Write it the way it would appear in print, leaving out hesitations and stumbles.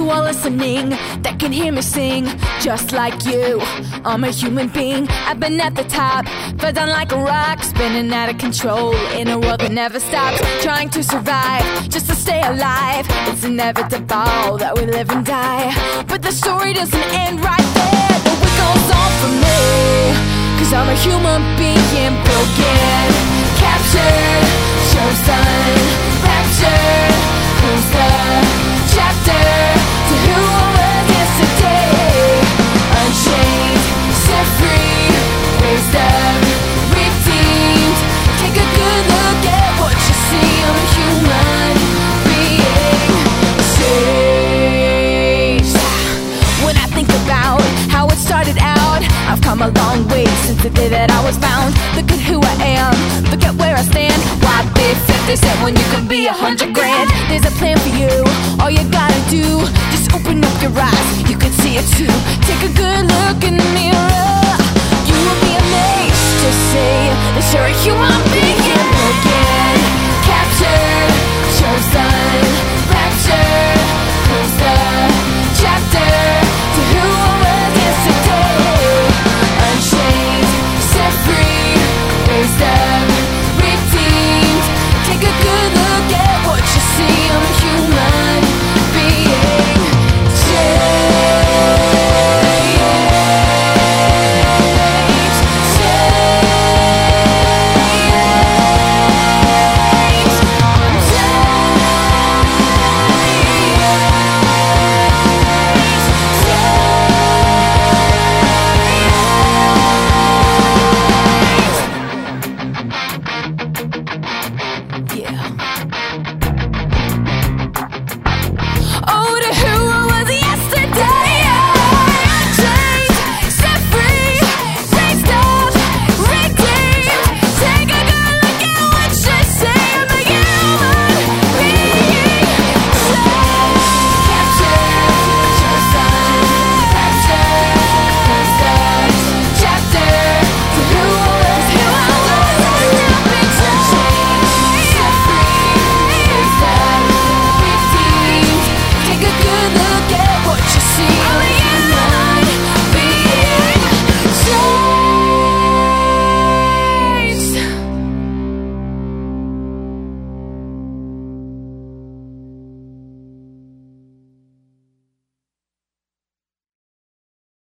are listening, that can hear me sing. Just like you, I'm a human being. I've been at the top, fell down like a rock, spinning out of control in a world that never stops. Trying to survive, just to stay alive. It's inevitable that we live and die, but the story doesn't end right there. The week goes on for me, 'cause I'm a human being, broken, captured, chosen, raptured. Who's the chapter to who I was yesterday? Unchained, set free, raised up, redeemed. Take a good look at what you see. I'm a human being, changed. When I think about how it started out, I've come a long way since the day that I was found. Look at who I am, look at where I stand. Why be 50 cent when you can be 100 grand? There's a plan for you, all you gotta do, just open up your eyes, you can see it too. Take a good look in the mirror, you will be amazed to see that you're a human